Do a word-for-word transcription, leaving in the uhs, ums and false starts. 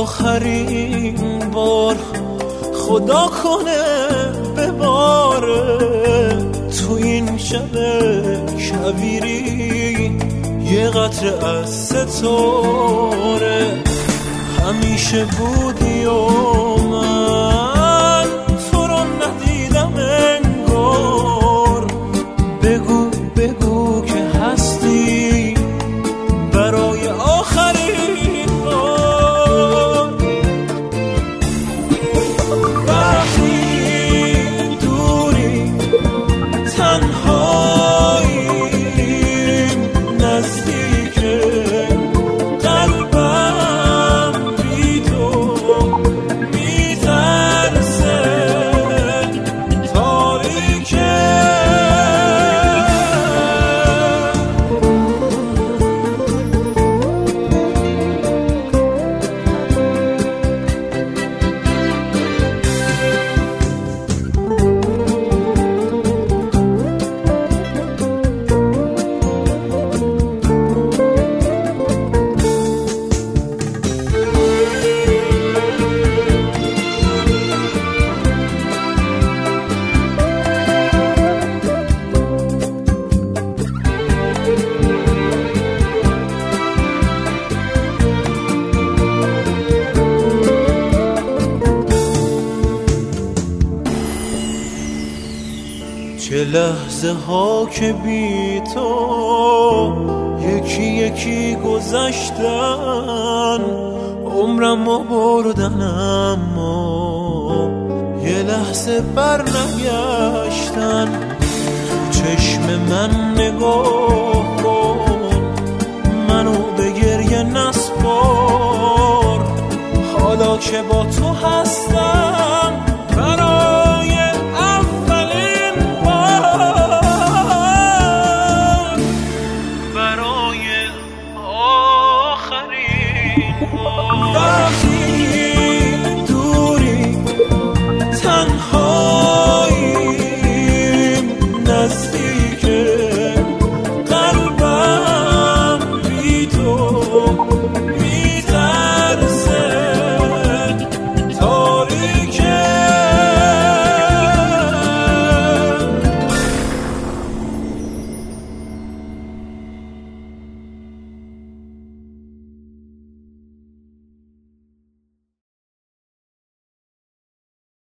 آخرین بار خدا کنه بباره تو این شب کویری یه قطره از ستاره. همیشه بودی و من تو رو ندیدم انگار. بگو بگو که هستی برای آخرین بار. وقتی دوری تنهاییم نزدیکه قلبم بی تو میترسه تاریکه. چه لحظه ها که بی تو یکی یکی گذشتن، عمرمو بردن اما یه لحظه بر نگشتن. تو چشم من نگاه کن، منو به گریه نسپار، حالا که با تو هست